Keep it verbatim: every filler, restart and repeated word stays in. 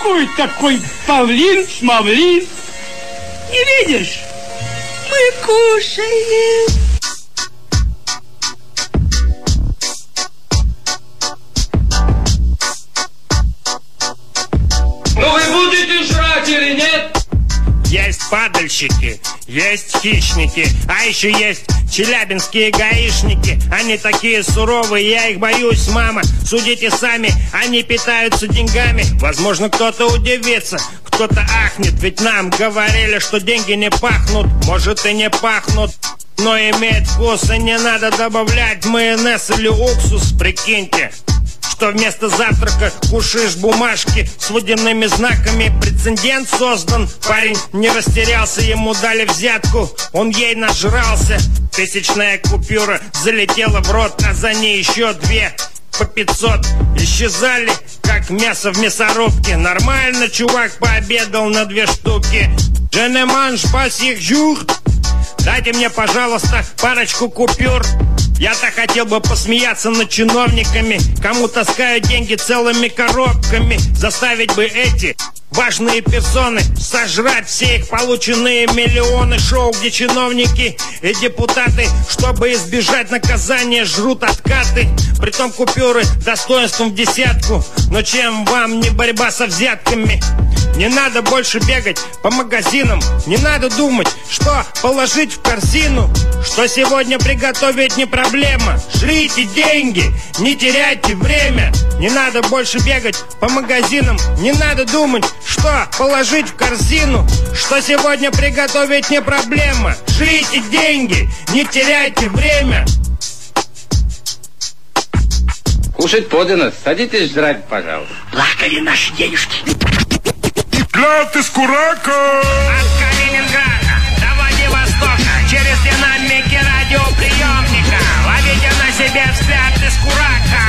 Какой такой павлин-смавлин? Не видишь? Мы кушаем. Ну вы будете жрать или нет? Есть падальщики, есть хищники, а еще есть челябинские гаишники. Они такие суровые, я их боюсь, мама. Судите сами, они питаются деньгами. Возможно, кто-то удивится, кто-то ахнет. Ведь нам говорили, что деньги не пахнут. Может и не пахнут, но имеет вкус. И не надо добавлять майонез или уксус. Прикиньте, что вместо завтрака кушаешь бумажки с водяными знаками. Прецедент создан. Парень не растерялся, ему дали взятку, он ей нажрался. Тысячная купюра залетела в рот, а за ней еще две по пятьсот. Исчезали, как мясо в мясорубке. Нормально чувак пообедал на две штуки. Je ne mange pas chaque jour. Дайте мне, пожалуйста, парочку купюр. Я-то хотел бы посмеяться над чиновниками, кому таскают деньги целыми коробками. Заставить бы эти важные персоны сожрать все их полученные миллионы. Шоу, где чиновники и депутаты, чтобы избежать наказания, жрут откаты. Притом купюры достоинством в десятку. Но чем вам не борьба со взятками? Не надо больше бегать по магазинам. Не надо думать, что положить в корзину. Что сегодня приготовить не проблема. Жрите деньги, не теряйте время. Не надо больше бегать по магазинам. Не надо думать, что положить в корзину. Что сегодня приготовить не проблема. Жрите деньги, не теряйте время. Кушать подано, садитесь жрать, пожалуйста. Плакали наши денежки. Гляд из Курака! От Калининграда до Владивостока, через динамики радиоприемника ловите на себе взгляд из Курака.